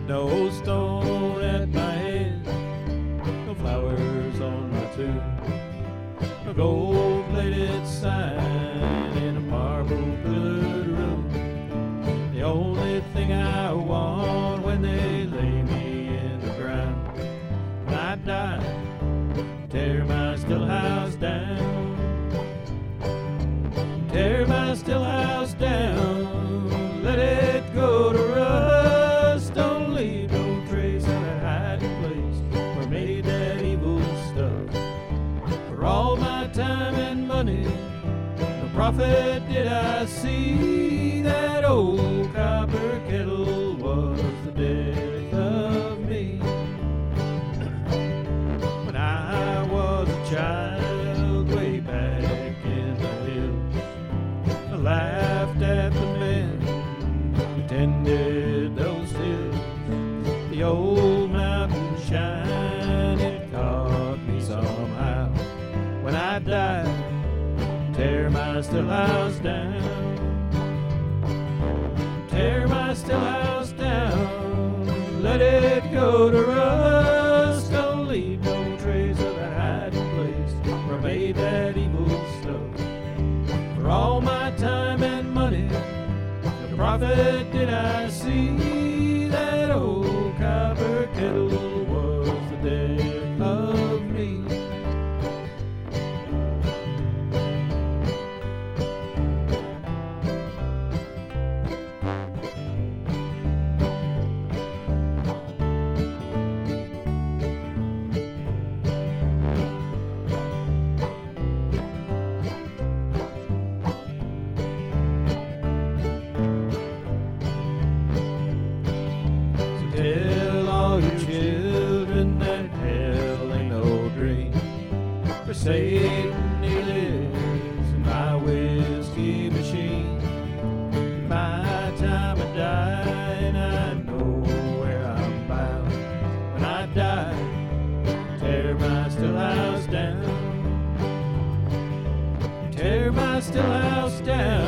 No stone at my head, no flowers on my tomb, no gold-plated sign in a marble-pillared room. The only thing I want when they lay me in the ground, when I die, tear my still house down, tear my still house down, let it go to rust. Don't leave no trace of that hiding place where I made that evil stuff. For all my time and money, no profit did I see. That old copper kettle was the death of me. When I was a child way back in the hills, I laughed at the men who tended those hills. The old mountain shine, it caught me somehow. When I die, tear my still house down, tear my still house down, let it go to rust. Don't leave no trace of that hiding place where I made that evil stuff. For all my time and money, no profit did I see. That old copper kettle was the death of me. Tell all your children that hell ain't no dream, for Satan he lives in my whiskey machine. By the time I die, and I know where I'm bound. When I die, tear my still house down, tear my still house down.